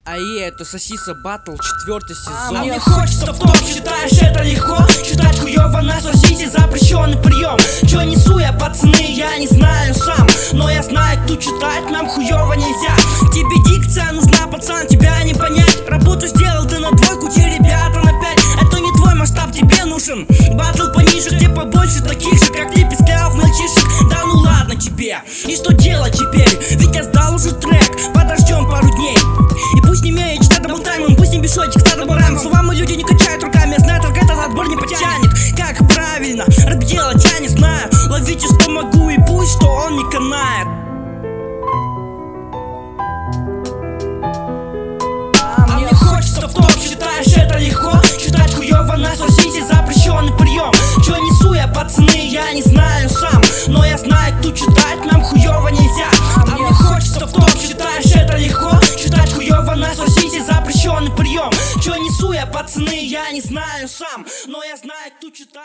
Это Сосиса Батл, 4-й сезон. А мне хочется в топ, считаешь это легко? Считать хуёво на Сосисе запрещенный прием. Чё несу я, пацаны, я не знаю сам, но я знаю, кто читать нам хуёво нельзя. Тебе дикция нужна, пацан, тебя не понять. Работу сделал ты на двойку, те ребята на 5. Это не твой масштаб, тебе нужен батл пониже, где побольше таких же, как ты, пескав мальчишек. Да ну ладно тебе, и что делать теперь? Ведь я сдал уже трек, подождем пару дней. И пусть не имеет читать даблтаймом, пусть не бешочек, стадо барам. Слова мы люди не качают руками, я знаю, только этот отбор не потянет. Как правильно рэп делать, я не знаю. Ловите, что могу, и пусть, что он не канает. А мне хочется в топ, считаешь это легко? Считать хуёво на Сосисе запрещенный прием. Чё несу я, пацаны, я не знаю сам, но я знаю, кто читать нам хуёво нельзя. А мне хочется в топ, считаешь это легко? Считать хуёво на Сосисе запрещенный прием. Чё несу я, пацаны, я не знаю сам, но я знаю, кто читать.